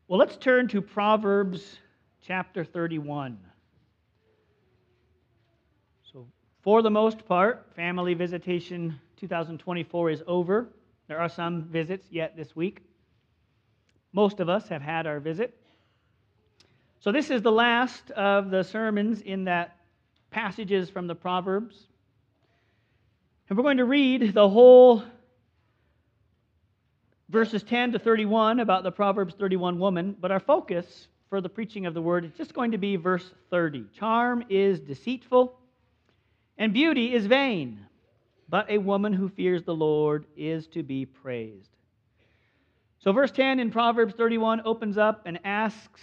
Well, let's turn to Proverbs chapter 31. So, for the most part, Family Visitation 2024 is over. There are some visits yet this week. Most of us have had our visit. So, this is the last of the sermons in that passages from the Proverbs. And we're going to read the whole verses 10 to 31 about the Proverbs 31 woman, but our focus for the preaching of the word is just going to be verse 30. Charm is deceitful, and beauty is vain, but a woman who fears the Lord is to be praised. So verse 10 in Proverbs 31 opens up and asks,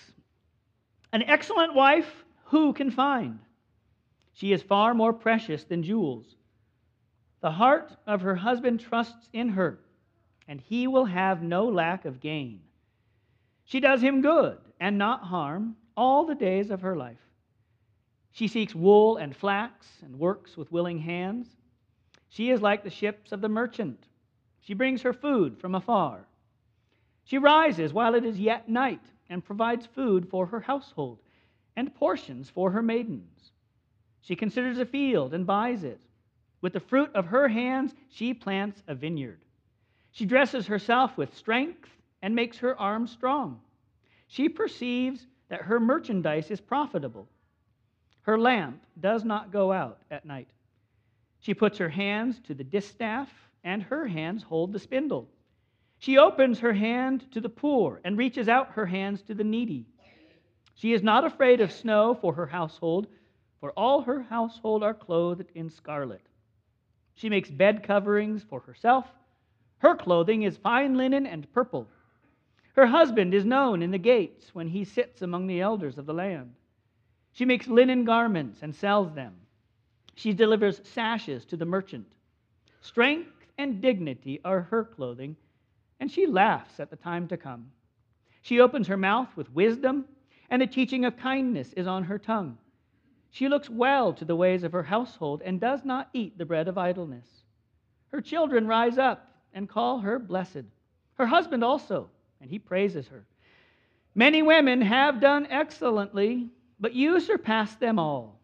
"An excellent wife who can find? She is far more precious than jewels. The heart of her husband trusts in her, and he will have no lack of gain. She does him good and not harm all the days of her life. She seeks wool and flax and works with willing hands. She is like the ships of the merchant. She brings her food from afar. She rises while it is yet night and provides food for her household and portions for her maidens. She considers a field and buys it. With the fruit of her hands she plants a vineyard. She dresses herself with strength and makes her arms strong. She perceives that her merchandise is profitable. Her lamp does not go out at night. She puts her hands to the distaff, and her hands hold the spindle. She opens her hand to the poor and reaches out her hands to the needy. She is not afraid of snow for her household, for all her household are clothed in scarlet. She makes bed coverings for herself. Her clothing is fine linen and purple. Her husband is known in the gates when he sits among the elders of the land. She makes linen garments and sells them. She delivers sashes to the merchant. Strength and dignity are her clothing, and she laughs at the time to come. She opens her mouth with wisdom, and the teaching of kindness is on her tongue. She looks well to the ways of her household and does not eat the bread of idleness. Her children rise up and call her blessed. Her husband also, and he praises her. Many women have done excellently, but you surpass them all.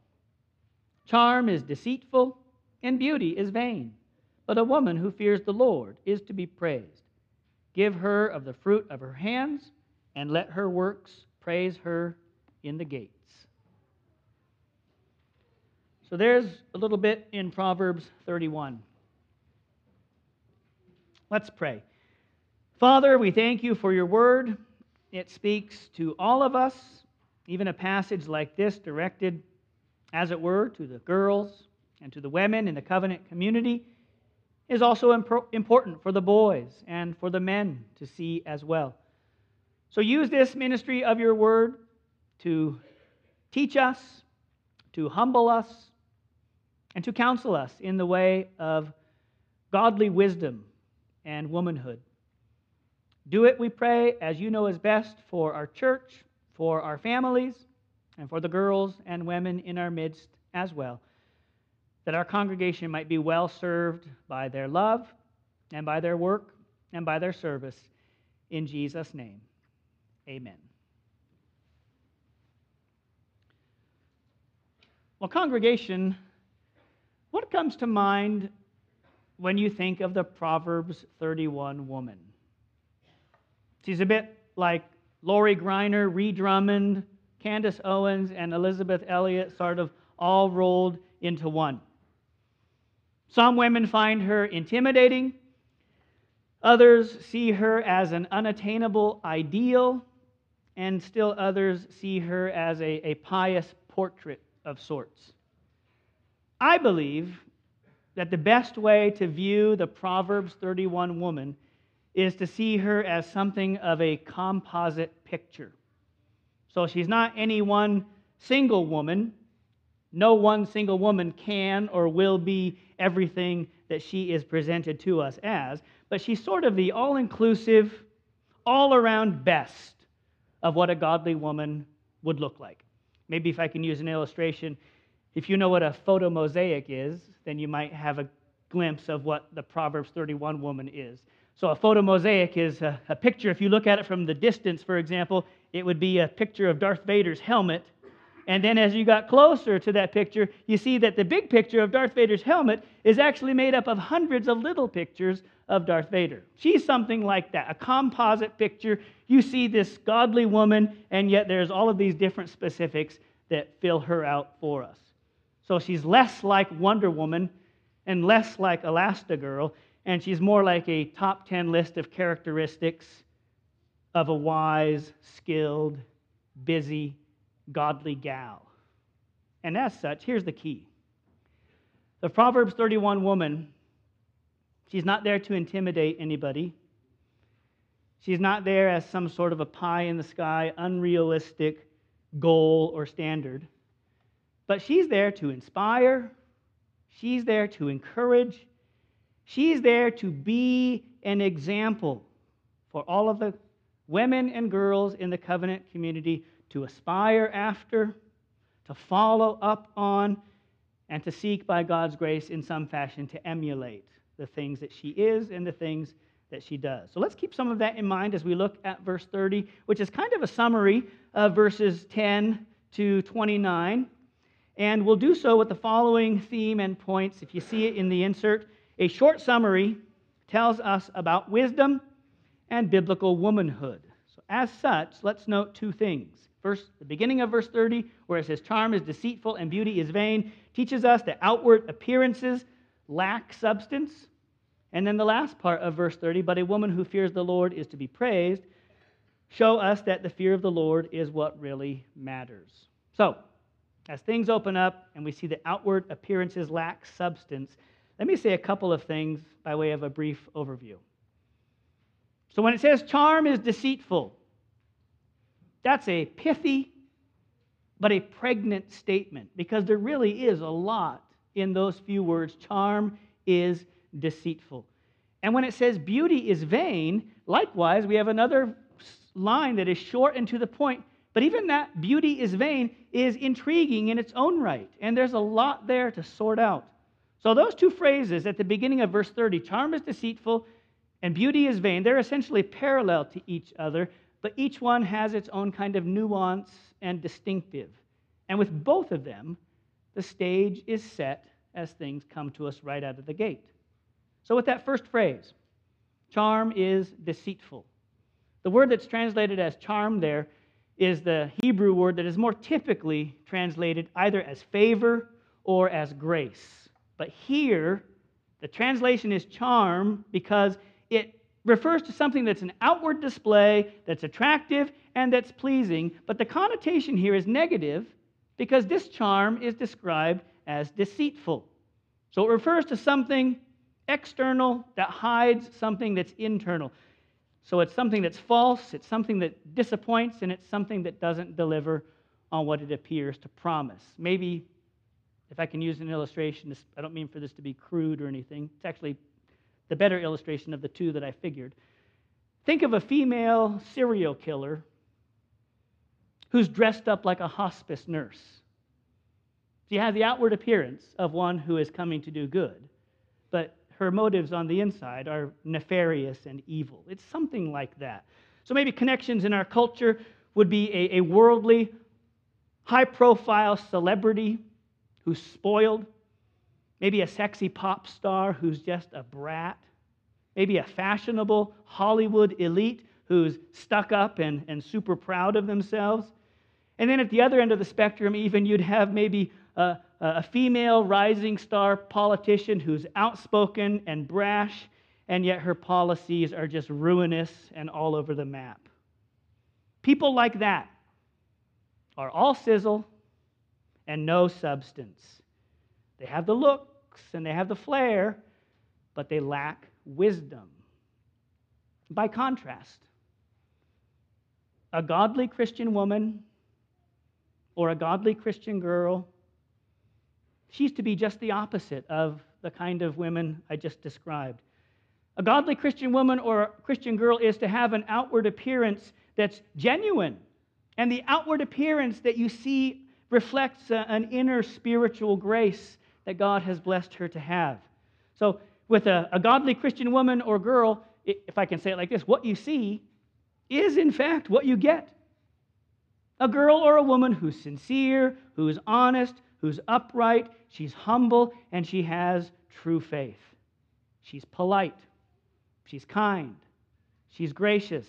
Charm is deceitful, and beauty is vain, but a woman who fears the Lord is to be praised. Give her of the fruit of her hands, and let her works praise her in the gates." So there's a little bit in Proverbs 31. Let's pray. Father, we thank you for your word. It speaks to all of us. Even a passage like this directed, as it were, to the girls and to the women in the covenant community is also important for the boys and for the men to see as well. So use this ministry of your word to teach us, to humble us, and to counsel us in the way of godly wisdom and womanhood. Do it, we pray, as you know is best for our church, for our families, and for the girls and women in our midst as well, that our congregation might be well served by their love and by their work and by their service. In Jesus' name, amen. Well, congregation, what comes to mind when you think of the Proverbs 31 woman? She's a bit like Lori Griner, Ree Drummond, Candace Owens, and Elizabeth Elliot sort of all rolled into one. Some women find her intimidating. Others see her as an unattainable ideal. And still others see her as a pious portrait of sorts. I believe that the best way to view the Proverbs 31 woman is to see her as something of a composite picture. So she's not any one single woman. No one single woman can or will be everything that she is presented to us as, but she's sort of the all-inclusive, all-around best of what a godly woman would look like. Maybe if I can use an illustration, if you know what a photo mosaic is, then you might have a glimpse of what the Proverbs 31 woman is. So a photomosaic is a picture. If you look at it from the distance, for example, it would be a picture of Darth Vader's helmet. And then as you got closer to that picture, you see that the big picture of Darth Vader's helmet is actually made up of hundreds of little pictures of Darth Vader. She's something like that, a composite picture. You see this godly woman, and yet there's all of these different specifics that fill her out for us. So she's less like Wonder Woman and less like Elastigirl, and she's more like a top 10 list of characteristics of a wise, skilled, busy, godly gal. And as such, here's the key. The Proverbs 31 woman, she's not there to intimidate anybody. She's not there as some sort of a pie-in-the-sky, unrealistic goal or standard. But she's there to inspire. She's there to encourage. She's there to be an example for all of the women and girls in the covenant community to aspire after, to follow up on, and to seek by God's grace in some fashion to emulate the things that she is and the things that she does. So let's keep some of that in mind as we look at verse 30, which is kind of a summary of verses 10 to 29. And we'll do so with the following theme and points. If you see it in the insert, a short summary tells us about wisdom and biblical womanhood. So as such, let's note two things. First, the beginning of verse 30, where it says, charm is deceitful and beauty is vain, teaches us that outward appearances lack substance. And then the last part of verse 30, but a woman who fears the Lord is to be praised, show us that the fear of the Lord is what really matters. So, as things open up and we see that outward appearances lack substance, let me say a couple of things by way of a brief overview. So when it says charm is deceitful, that's a pithy but a pregnant statement, because there really is a lot in those few words. Charm is deceitful. And when it says beauty is vain, likewise, we have another line that is short and to the point, but even that beauty is vain is intriguing in its own right, and there's a lot there to sort out. So those two phrases at the beginning of verse 30, charm is deceitful and beauty is vain, they're essentially parallel to each other, but each one has its own kind of nuance and distinctive. And with both of them, the stage is set as things come to us right out of the gate. So with that first phrase, charm is deceitful. The word that's translated as charm there is the Hebrew word that is more typically translated either as favor or as grace. But here, the translation is charm because it refers to something that's an outward display, that's attractive, and that's pleasing. But the connotation here is negative because this charm is described as deceitful. So it refers to something external that hides something that's internal. So it's something that's false, it's something that disappoints, and it's something that doesn't deliver on what it appears to promise. Maybe, if I can use an illustration, I don't mean for this to be crude or anything. It's actually the better illustration of the two that I figured. Think of a female serial killer who's dressed up like a hospice nurse. She has the outward appearance of one who is coming to do good, but her motives on the inside are nefarious and evil. It's something like that. So maybe connections in our culture would be a worldly, high-profile celebrity who's spoiled, maybe a sexy pop star who's just a brat, maybe a fashionable Hollywood elite who's stuck up and super proud of themselves. And then at the other end of the spectrum, even you'd have maybe a female rising star politician who's outspoken and brash, and yet her policies are just ruinous and all over the map. People like that are all sizzle and no substance. They have the looks and they have the flair, but they lack wisdom. By contrast, a godly Christian woman or a godly Christian girl, she's to be just the opposite of the kind of women I just described. A godly Christian woman or a Christian girl is to have an outward appearance that's genuine. And the outward appearance that you see reflects an inner spiritual grace that God has blessed her to have. So with a godly Christian woman or girl, if I can say it like this, what you see is in fact what you get. A girl or a woman who's sincere, who's honest, who's upright, she's humble, and she has true faith. She's polite. She's kind. She's gracious.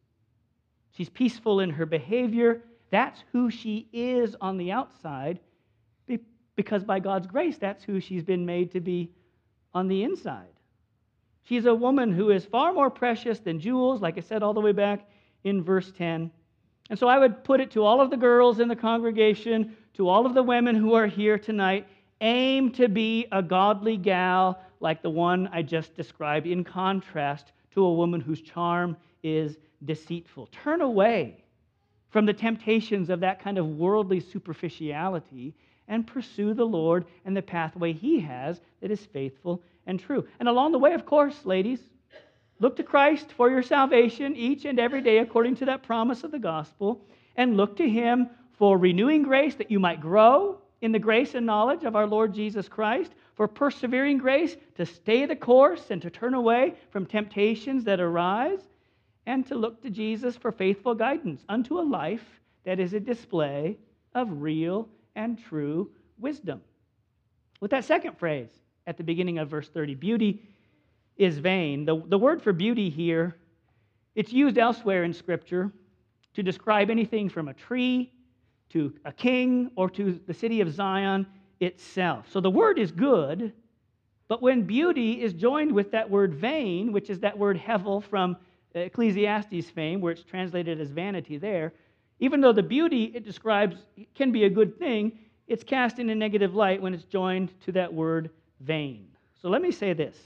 She's peaceful in her behavior. That's who she is on the outside, because by God's grace, that's who she's been made to be on the inside. She's a woman who is far more precious than jewels, like I said all the way back in verse 10. And so I would put it to all of the girls in the congregation, to all of the women who are here tonight, aim to be a godly gal like the one I just described, in contrast to a woman whose charm is deceitful. Turn away from the temptations of that kind of worldly superficiality and pursue the Lord and the pathway He has that is faithful and true. And along the way, of course, ladies, look to Christ for your salvation each and every day according to that promise of the gospel, and look to Him for renewing grace that you might grow in the grace and knowledge of our Lord Jesus Christ, for persevering grace to stay the course and to turn away from temptations that arise, and to look to Jesus for faithful guidance unto a life that is a display of real and true wisdom. With that second phrase at the beginning of verse 30, beauty is vain. The word for beauty here, it's used elsewhere in Scripture to describe anything from a tree to a king or to the city of Zion itself. So the word is good, but when beauty is joined with that word vain, which is that word hevel from Ecclesiastes fame, where it's translated as vanity there, even though the beauty it describes can be a good thing, it's cast in a negative light when it's joined to that word vain. So let me say this,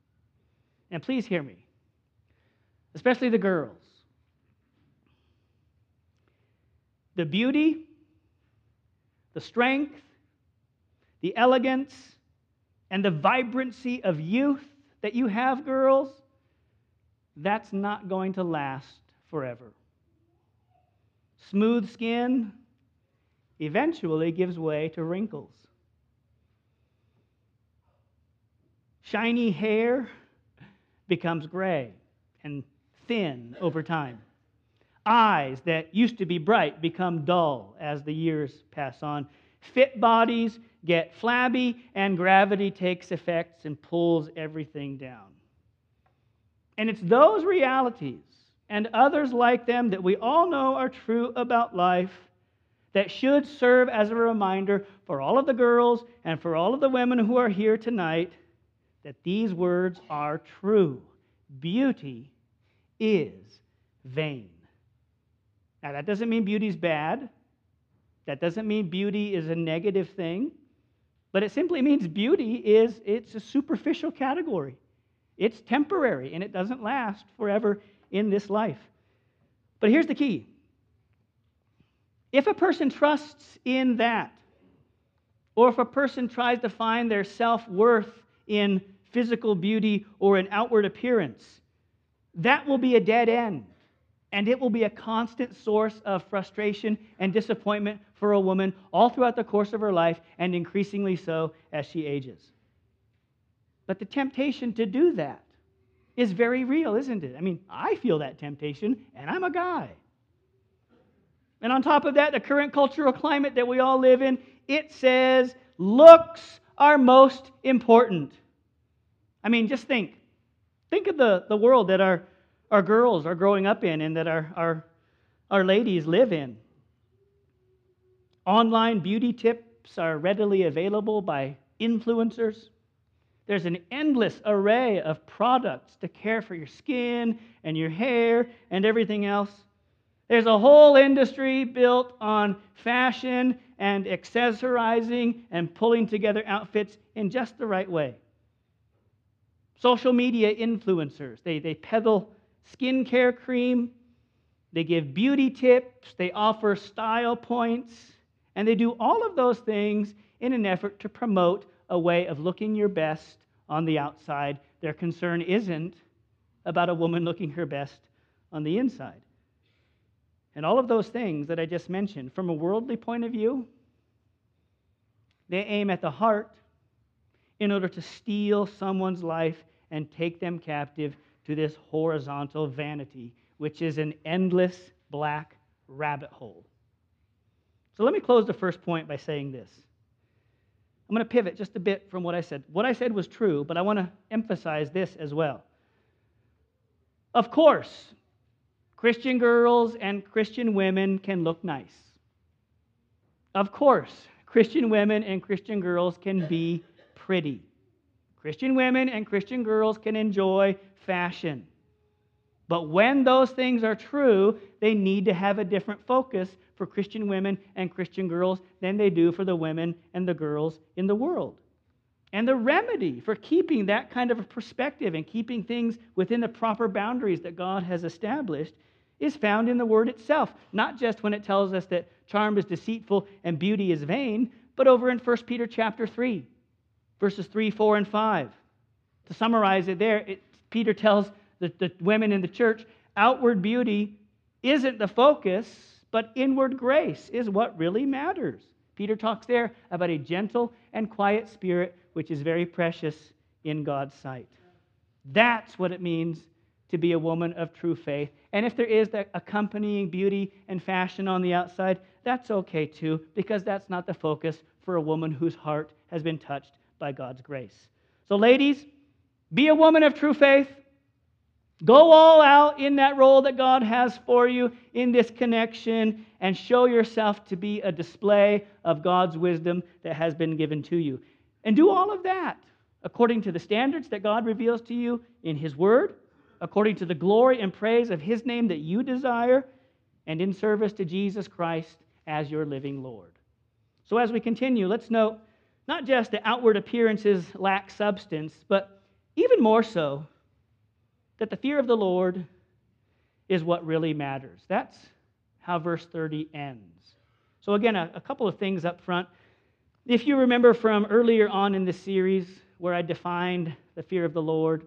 and please hear me, especially the girls. The beauty, the strength, the elegance, and the vibrancy of youth that you have, girls, that's not going to last forever. Smooth skin eventually gives way to wrinkles. Shiny hair becomes gray and thin over time. Eyes that used to be bright become dull as the years pass on. Fit bodies get flabby, and gravity takes effects and pulls everything down. And it's those realities and others like them that we all know are true about life that should serve as a reminder for all of the girls and for all of the women who are here tonight that these words are true. Beauty is vain. Now, that doesn't mean beauty's bad. That doesn't mean beauty is a negative thing. But it simply means it's a superficial category. It's temporary, and it doesn't last forever in this life. But here's the key. If a person trusts in that, or if a person tries to find their self-worth in physical beauty or in outward appearance, that will be a dead end. And it will be a constant source of frustration and disappointment for a woman all throughout the course of her life, and increasingly so as she ages. But the temptation to do that is very real, isn't it? I mean, I feel that temptation, and I'm a guy. And on top of that, the current cultural climate that we all live in, it says looks are most important. I mean, just think. Think of the world that our girls are growing up in and that our ladies live in. Online beauty tips are readily available by influencers. There's an endless array of products to care for your skin and your hair and everything else. There's a whole industry built on fashion and accessorizing and pulling together outfits in just the right way. Social media influencers, they peddle skincare cream, they give beauty tips, they offer style points, and they do all of those things in an effort to promote a way of looking your best on the outside. Their concern isn't about a woman looking her best on the inside. And all of those things that I just mentioned, from a worldly point of view, they aim at the heart in order to steal someone's life and take them captive to this horizontal vanity, which is an endless black rabbit hole. So let me close the first point by saying this. I'm going to pivot just a bit from what I said. What I said was true, but I want to emphasize this as well. Of course, Christian girls and Christian women can look nice. Of course, Christian women and Christian girls can be pretty. Christian women and Christian girls can enjoy fashion. But when those things are true, they need to have a different focus for Christian women and Christian girls than they do for the women and the girls in the world. And the remedy for keeping that kind of a perspective and keeping things within the proper boundaries that God has established is found in the Word itself. Not just when it tells us that charm is deceitful and beauty is vain, but over in 1 Peter chapter 3, verses 3, 4, and 5. To summarize it there, Peter tells the women in the church, outward beauty isn't the focus, but inward grace is what really matters. Peter talks there about a gentle and quiet spirit, which is very precious in God's sight. That's what it means to be a woman of true faith. And if there is that accompanying beauty and fashion on the outside, that's okay too, because that's not the focus for a woman whose heart has been touched by God's grace. So ladies, be a woman of true faith. Go all out in that role that God has for you in this connection and show yourself to be a display of God's wisdom that has been given to you. And do all of that according to the standards that God reveals to you in His Word, according to the glory and praise of His name that you desire, and in service to Jesus Christ as your living Lord. So as we continue, let's note not just that outward appearances lack substance, but even more so, that the fear of the Lord is what really matters. That's how verse 30 ends. So again, a couple of things up front. If you remember from earlier on in this series where I defined the fear of the Lord,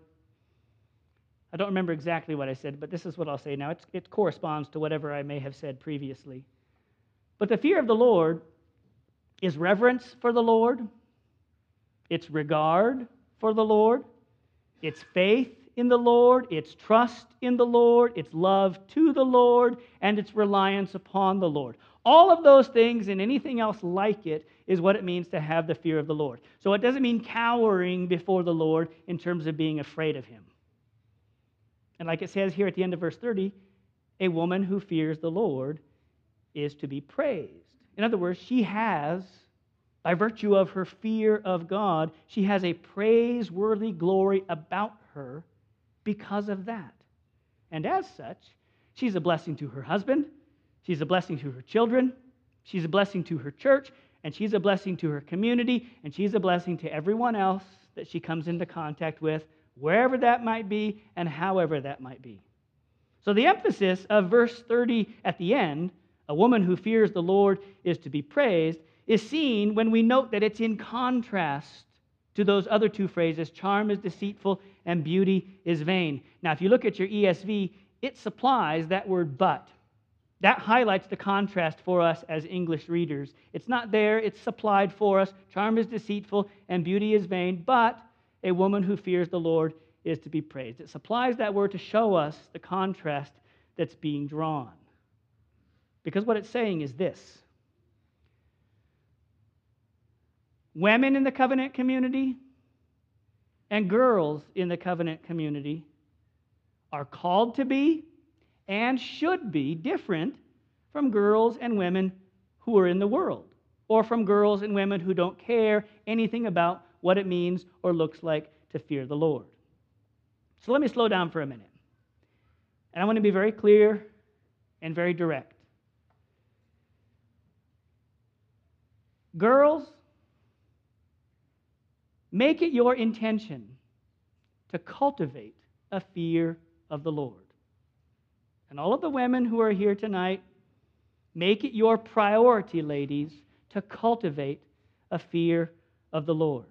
I don't remember exactly what I said, but this is what I'll say now. It corresponds to whatever I may have said previously. But the fear of the Lord is reverence for the Lord, it's regard for the Lord, it's faith in the Lord, it's trust in the Lord, it's love to the Lord, and it's reliance upon the Lord. All of those things and anything else like it is what it means to have the fear of the Lord. So it doesn't mean cowering before the Lord in terms of being afraid of Him. And like it says here at the end of verse 30, a woman who fears the Lord is to be praised. In other words, she has, by virtue of her fear of God, she has a praiseworthy glory about her because of that. And as such, she's a blessing to her husband, she's a blessing to her children, she's a blessing to her church, and she's a blessing to her community, and she's a blessing to everyone else that she comes into contact with, wherever that might be and however that might be. So the emphasis of verse 30 at the end, a woman who fears the Lord is to be praised, is seen when we note that it's in contrast to those other two phrases, charm is deceitful and beauty is vain. Now, if you look at your ESV, it supplies that word but. That highlights the contrast for us as English readers. It's not there, it's supplied for us. Charm is deceitful and beauty is vain, but a woman who fears the Lord is to be praised. It supplies that word to show us the contrast that's being drawn. Because what it's saying is this: women in the covenant community and girls in the covenant community are called to be and should be different from girls and women who are in the world, or from girls and women who don't care anything about what it means or looks like to fear the Lord. So let me slow down for a minute. And I want to be very clear and very direct. Girls, make it your intention to cultivate a fear of the Lord. And all of the women who are here tonight, make it your priority, ladies, to cultivate a fear of the Lord.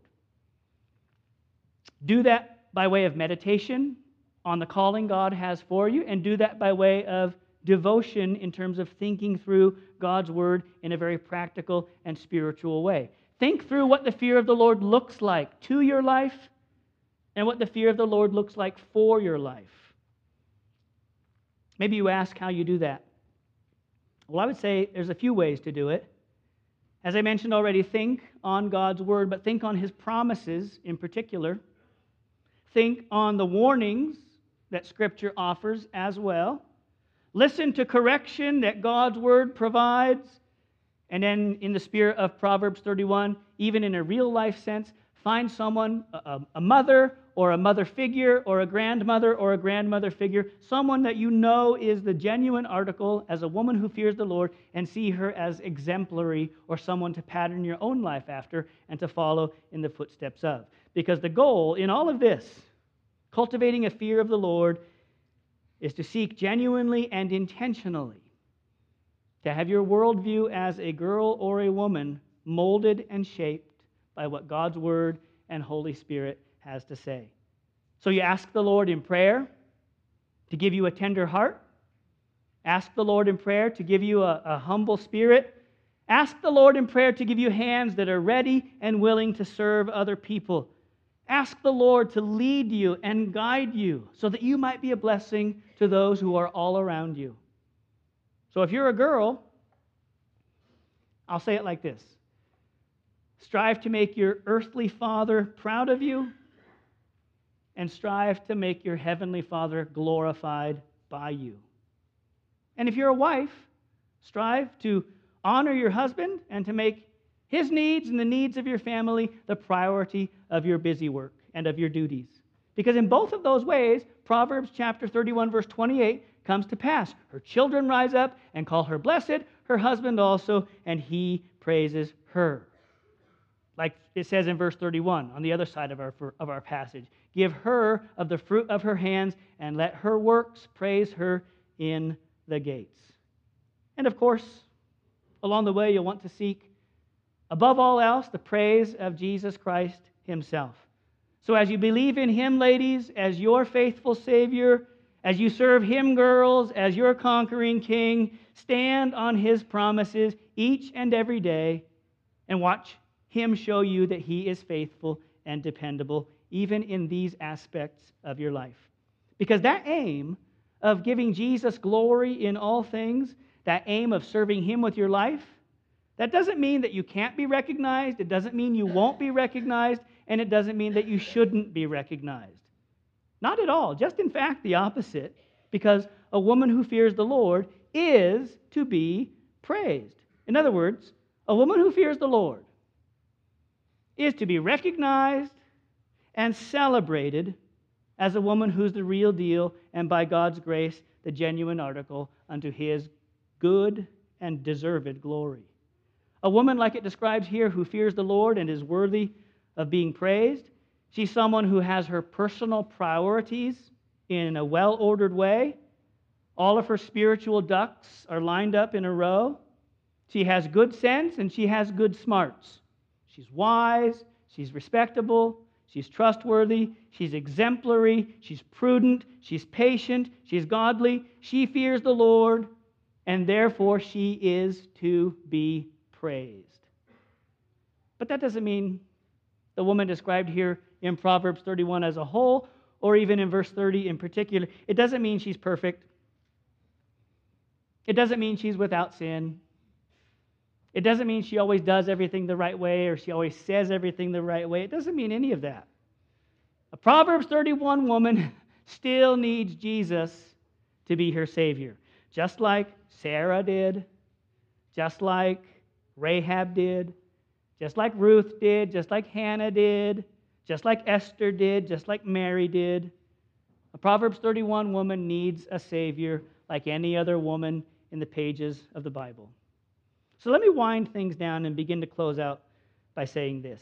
Do that by way of meditation on the calling God has for you, and do that by way of devotion in terms of thinking through God's Word in a very practical and spiritual way. Think through what the fear of the Lord looks like to your life and what the fear of the Lord looks like for your life. Maybe you ask how you do that. Well, I would say there's a few ways to do it. As I mentioned already, think on God's word, but think on his promises in particular. Think on the warnings that Scripture offers as well. Listen to correction that God's word provides. And then in the spirit of Proverbs 31, even in a real life sense, find someone, a mother or a mother figure or a grandmother figure, someone that you know is the genuine article as a woman who fears the Lord, and see her as exemplary or someone to pattern your own life after and to follow in the footsteps of. Because the goal in all of this, cultivating a fear of the Lord, is to seek genuinely and intentionally to have your worldview as a girl or a woman molded and shaped by what God's Word and Holy Spirit has to say. So you ask the Lord in prayer to give you a tender heart. Ask the Lord in prayer to give you a humble spirit. Ask the Lord in prayer to give you hands that are ready and willing to serve other people. Ask the Lord to lead you and guide you so that you might be a blessing to those who are all around you. So if you're a girl, I'll say it like this. Strive to make your earthly father proud of you, and strive to make your heavenly Father glorified by you. And if you're a wife, strive to honor your husband and to make his needs and the needs of your family the priority of your busy work and of your duties. Because in both of those ways, Proverbs chapter 31, verse 28 comes to pass. Her children rise up and call her blessed, her husband also, and he praises her. Like it says in verse 31 on the other side of our passage. Give her of the fruit of her hands, and let her works praise her in the gates. And of course, along the way, you'll want to seek, above all else, the praise of Jesus Christ himself. So as you believe in him, ladies, as your faithful Savior, as you serve him, girls, as your conquering King, stand on his promises each and every day and watch him show you that he is faithful and dependable, even in these aspects of your life. Because that aim of giving Jesus glory in all things, that aim of serving him with your life, that doesn't mean that you can't be recognized, it doesn't mean you won't be recognized, and it doesn't mean that you shouldn't be recognized. Not at all, just in fact the opposite, because a woman who fears the Lord is to be praised. In other words, a woman who fears the Lord is to be recognized and celebrated as a woman who's the real deal and by God's grace the genuine article unto his good and deserved glory. A woman like it describes here who fears the Lord and is worthy of being praised. She's someone who has her personal priorities in a well-ordered way. All of her spiritual ducks are lined up in a row. She has good sense and she has good smarts. She's wise, she's respectable, she's trustworthy, she's exemplary, she's prudent, she's patient, she's godly, she fears the Lord, and therefore she is to be praised. But that doesn't mean the woman described here in Proverbs 31 as a whole, or even in verse 30 in particular. It doesn't mean she's perfect. It doesn't mean she's without sin. It doesn't mean she always does everything the right way or she always says everything the right way. It doesn't mean any of that. A Proverbs 31 woman still needs Jesus to be her Savior, just like Sarah did, just like Rahab did, just like Ruth did, just like Hannah did, just like Esther did, just like Mary did. A Proverbs 31 woman needs a Savior like any other woman in the pages of the Bible. So let me wind things down and begin to close out by saying this.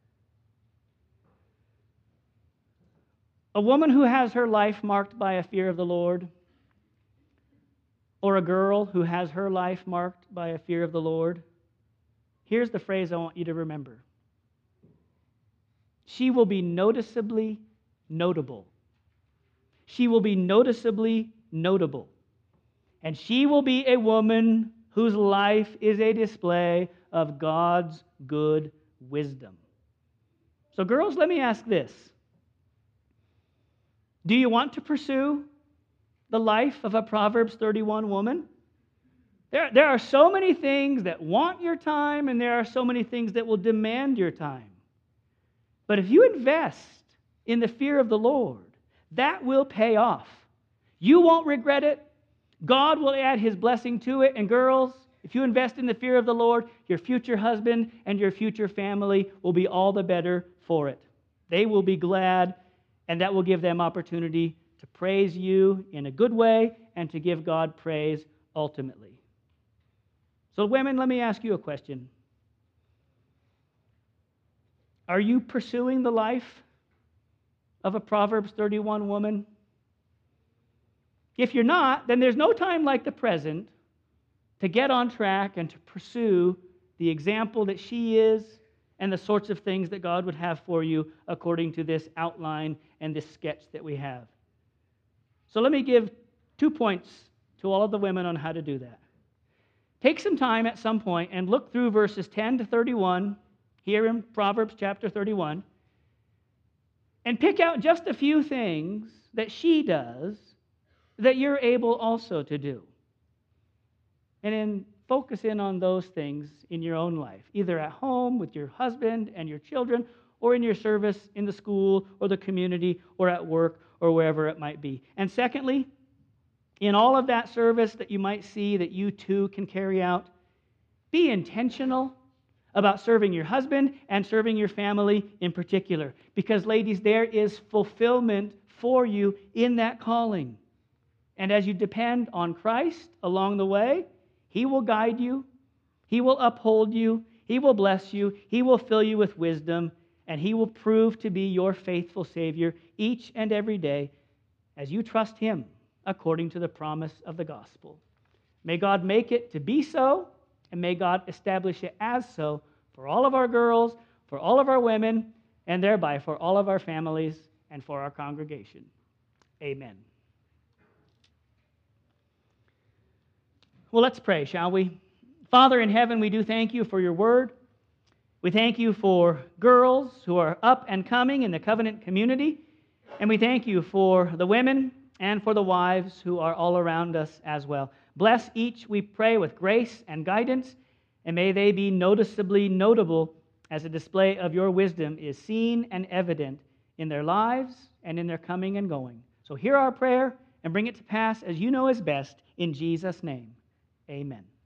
A woman who has her life marked by a fear of the Lord, or a girl who has her life marked by a fear of the Lord, here's the phrase I want you to remember. She will be noticeably notable. She will be noticeably notable. And she will be a woman whose life is a display of God's good wisdom. So girls, let me ask this. Do you want to pursue the life of a Proverbs 31 woman? There are so many things that want your time, and there are so many things that will demand your time. But if you invest in the fear of the Lord, that will pay off. You won't regret it. God will add His blessing to it. And girls, if you invest in the fear of the Lord, your future husband and your future family will be all the better for it. They will be glad, and that will give them opportunity to praise you in a good way and to give God praise ultimately. So women, let me ask you a question. Are you pursuing the life of a Proverbs 31 woman? If you're not, then there's no time like the present to get on track and to pursue the example that she is and the sorts of things that God would have for you according to this outline and this sketch that we have. So let me give 2 points to all of the women on how to do that. Take some time at some point and look through verses 10 to 31 here in Proverbs chapter 31 and pick out just a few things that she does that you're able also to do. And then focus in on those things in your own life, either at home with your husband and your children, or in your service in the school or the community or at work or wherever it might be. And secondly, in all of that service that you might see that you too can carry out, be intentional about serving your husband and serving your family in particular. Because, ladies, there is fulfillment for you in that calling. And as you depend on Christ along the way, He will guide you, He will uphold you, He will bless you, He will fill you with wisdom, and He will prove to be your faithful Savior each and every day as you trust Him according to the promise of the gospel. May God make it to be so, and may God establish it as so for all of our girls, for all of our women, and thereby for all of our families and for our congregation. Amen. Well, let's pray, shall we? Father in heaven, we do thank you for your word. We thank you for girls who are up and coming in the covenant community. And we thank you for the women and for the wives who are all around us as well. Bless each, we pray, with grace and guidance, and may they be noticeably notable as a display of your wisdom is seen and evident in their lives and in their coming and going. So hear our prayer and bring it to pass as you know is best, in Jesus' name. Amen.